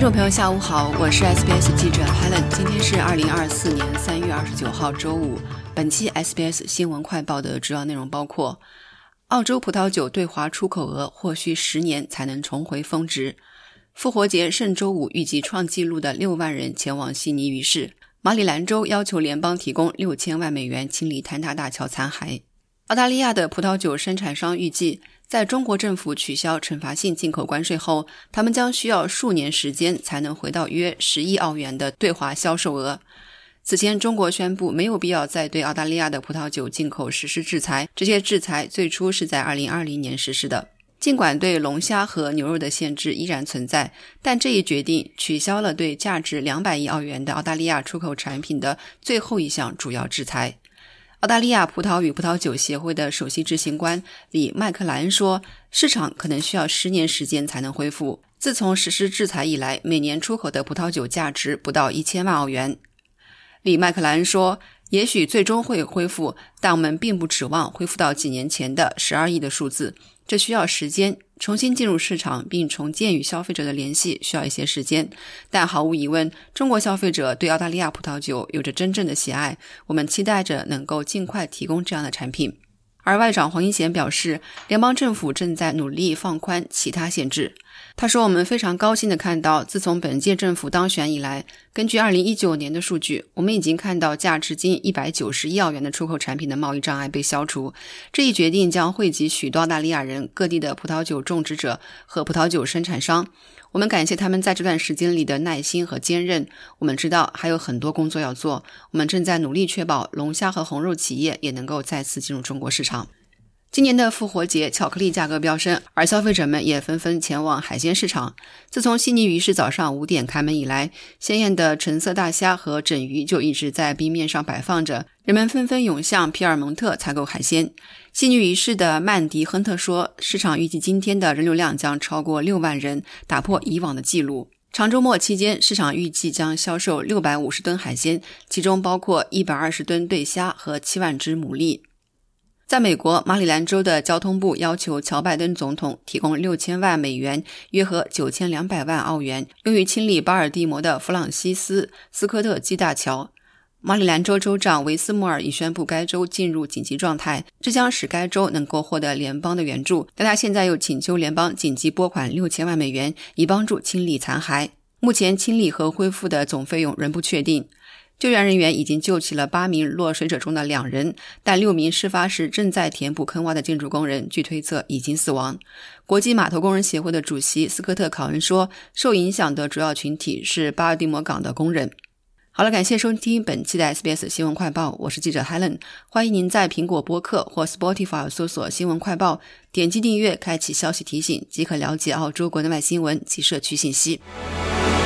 众朋友下午好，我是 SBS 记者 Helen， 今天是2024年3月29号周五。本期 SBS 新闻快报的主要内容包括：澳洲葡萄酒对华出口额或需10年才能重回峰值；复活节圣周五预计创纪录的6万人前往悉尼鱼市；马里兰州要求联邦提供6000万美元清理坍塌大桥残骸；澳大利亚的葡萄酒生产商预计，在中国政府取消惩罚性进口关税后，他们将需要数年时间才能回到约10亿澳元的对华销售额。此前，中国宣布没有必要再对澳大利亚的葡萄酒进口实施制裁，这些制裁最初是在2020年实施的。尽管对龙虾和牛肉的限制依然存在，但这一决定取消了对价值200亿澳元的澳大利亚出口产品的最后一项主要制裁。澳大利亚葡萄与葡萄酒协会的首席执行官里麦克莱恩说，市场可能需要10年时间才能恢复。自从实施制裁以来，每年出口的葡萄酒价值不到1000万澳元。里麦克莱恩说，也许最终会恢复，但我们并不指望恢复到几年前的12亿的数字，这需要时间。重新进入市场并重建与消费者的联系需要一些时间，但毫无疑问，中国消费者对澳大利亚葡萄酒有着真正的喜爱，我们期待着能够尽快提供这样的产品。而外长黄英贤表示，联邦政府正在努力放宽其他限制。他说，我们非常高兴地看到，自从本届政府当选以来，根据2019年的数据，我们已经看到价值近190亿澳元的出口产品的贸易障碍被消除。这一决定将惠及许多澳大利亚人、各地的葡萄酒种植者和葡萄酒生产商。我们感谢他们在这段时间里的耐心和坚韧。我们知道还有很多工作要做，我们正在努力确保龙虾和红肉企业也能够再次进入中国市场。今年的复活节，巧克力价格飙升，而消费者们也纷纷前往海鲜市场。自从悉尼鱼市早上5点开门以来，鲜艳的橙色大虾和整鱼就一直在冰面上摆放着，人们纷纷涌向皮尔蒙特采购海鲜。悉尼鱼市的曼迪·亨特说，市场预计今天的人流量将超过6万人，打破以往的记录。长周末期间，市场预计将销售650吨海鲜，其中包括120吨对虾和7万只牡蛎。在美国，马里兰州的交通部要求乔拜登总统提供6000万美元，约合9200万澳元，用于清理巴尔的摩的弗朗西斯·斯科特基大桥。马里兰州州长维斯莫尔已宣布该州进入紧急状态，这将使该州能够获得联邦的援助，但他现在又请求联邦紧急拨款6000万美元，以帮助清理残骸。目前清理和恢复的总费用仍不确定。救援人员已经救起了8名落水者中的2人，但6名事发时正在填补坑洼的建筑工人据推测已经死亡。国际码头工人协会的主席斯科特·考恩说，受影响的主要群体是巴尔的摩港的工人。好了，感谢收听本期的 SBS 新闻快报，我是记者 Helen， 欢迎您在苹果播客或 Spotify 搜索新闻快报，点击订阅，开启消息提醒，即可了解澳洲国内外新闻及社区信息。